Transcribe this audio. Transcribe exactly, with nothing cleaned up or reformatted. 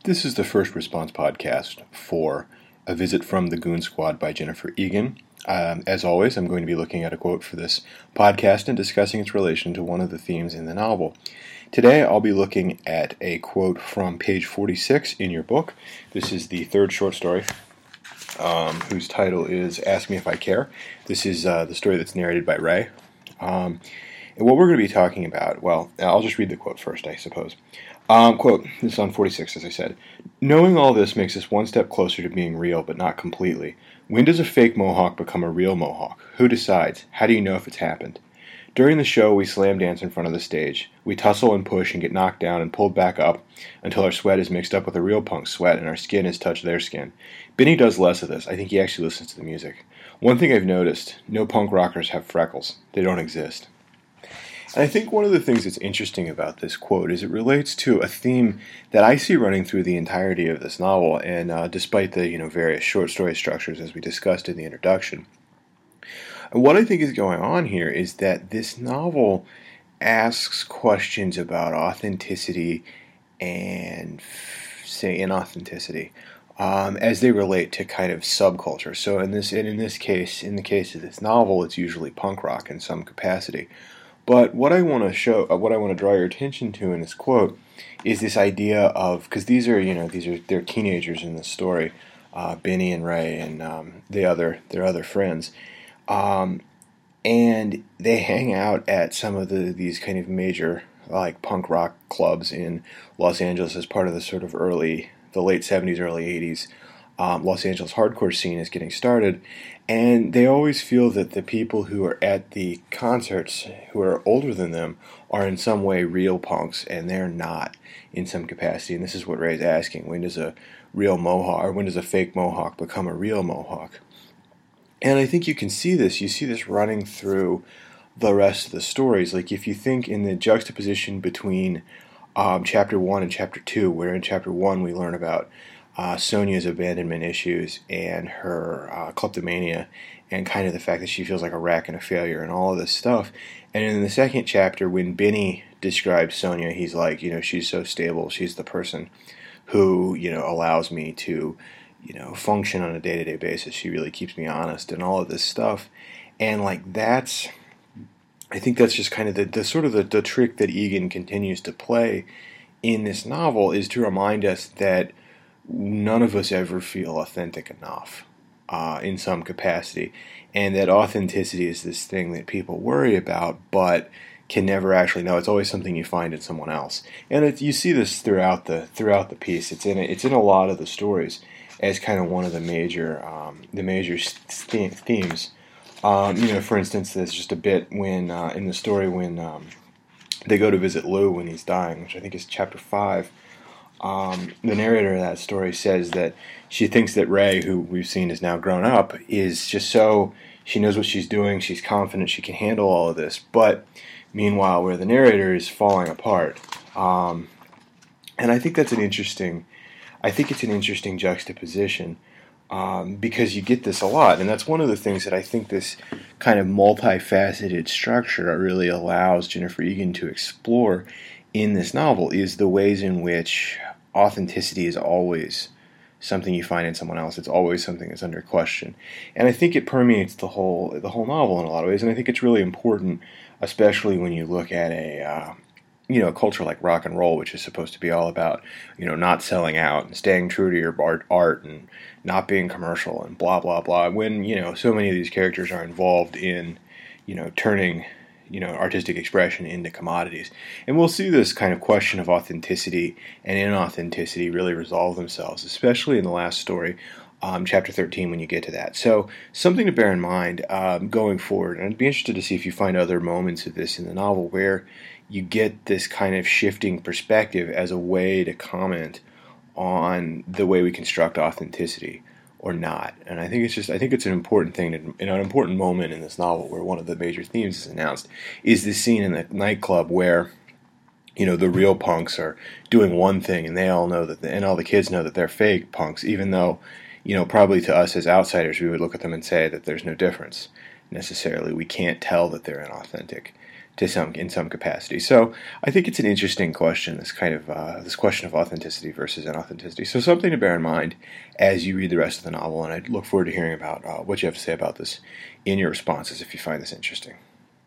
This is the First Response podcast for A Visit from the Goon Squad by Jennifer Egan. Um, as always, I'm going to be looking at a quote for this podcast and discussing its relation to one of the themes in the novel. Today, I'll be looking at a quote from page forty-six in your book. This is the third short story, um, whose title is Ask Me If I Care. This is uh, the story that's narrated by Ray. Um, and what we're going to be talking about, well, I'll just read the quote first, I suppose. Um, quote, this is on forty-six, as I said. Knowing all this makes us one step closer to being real, but not completely. When does a fake mohawk become a real mohawk? Who decides? How do you know if it's happened? During the show, we slam dance in front of the stage. We tussle and push and get knocked down and pulled back up until our sweat is mixed up with a real punk's sweat and our skin has touched their skin. Benny does less of this. I think he actually listens to the music. One thing I've noticed, no punk rockers have freckles. They don't exist. And I think one of the things that's interesting about this quote is it relates to a theme that I see running through the entirety of this novel, and uh, despite the you know various short story structures as we discussed in the introduction. And what I think is going on here is that this novel asks questions about authenticity and, say, inauthenticity um, as they relate to kind of subculture. So in this, and in this case, in the case of this novel, it's usually punk rock in some capacity. But what I want to show, uh, what I want to draw your attention to in this quote is this idea of, because these are, you know, these are they're teenagers in this story, uh, Benny and Ray and um, the other their other friends, um, and they hang out at some of the these kind of major like punk rock clubs in Los Angeles as part of the sort of early, the late seventies, early eighties. Um, Los Angeles hardcore scene is getting started, and they always feel that the people who are at the concerts, who are older than them, are in some way real punks, and they're not in some capacity. And this is what Ray's asking: when does a real mohawk, or when does a fake mohawk become a real mohawk? And I think you can see this. You see this running through the rest of the stories. Like if you think in the juxtaposition between um, chapter one and chapter two, where in chapter one we learn about Uh, Sonia's abandonment issues and her uh, kleptomania and kind of the fact that she feels like a wreck and a failure and all of this stuff. And in the second chapter, when Benny describes Sonia, he's like, you know, she's so stable. She's the person who, you know, allows me to, you know, function on a day-to-day basis. She really keeps me honest and all of this stuff. And like that's, I think that's just kind of the, the sort of the, the trick that Egan continues to play in this novel is to remind us that none of us ever feel authentic enough uh, in some capacity, and that authenticity is this thing that people worry about but can never actually know. It's always something you find in someone else, and it, you see this throughout the throughout the piece. It's in it's in a lot of the stories as kind of one of the major um, the major themes. Um, you know, for instance, there's just a bit when uh, in the story when um, they go to visit Lou when he's dying, which I think is chapter five. Um, the narrator of that story says that she thinks that Ray, who we've seen is now grown up, is just so, she knows what she's doing, she's confident she can handle all of this, but meanwhile, where the narrator is falling apart. Um, and I think that's an interesting, I think it's an interesting juxtaposition, um, because you get this a lot, and that's one of the things that I think this kind of multifaceted structure really allows Jennifer Egan to explore in this novel, is the ways in which authenticity is always something you find in someone else. It's always something that's under question. And I think it permeates the whole the whole novel in a lot of ways, and I think it's really important, especially when you look at a uh, you know, a culture like rock and roll, which is supposed to be all about, you know, not selling out and staying true to your art, art and not being commercial and blah, blah, blah. When, you know, so many of these characters are involved in, you know, turning you know, artistic expression into commodities. And we'll see this kind of question of authenticity and inauthenticity really resolve themselves, especially in the last story, um, chapter thirteen, when you get to that. So something to bear in mind um, going forward. And I'd be interested to see if you find other moments of this in the novel where you get this kind of shifting perspective as a way to comment on the way we construct authenticity or not. And I think it's just, I think it's an important thing, and an important moment in this novel where one of the major themes is announced is this scene in the nightclub where, you know, the real punks are doing one thing and they all know that, the, and all the kids know that they're fake punks, even though, you know, probably to us as outsiders, we would look at them and say that there's no difference necessarily. We can't tell that they're inauthentic. to some in some capacity. So I think it's an interesting question, this kind of uh, this question of authenticity versus inauthenticity. So something to bear in mind as you read the rest of the novel, and I look forward to hearing about uh, what you have to say about this in your responses if you find this interesting.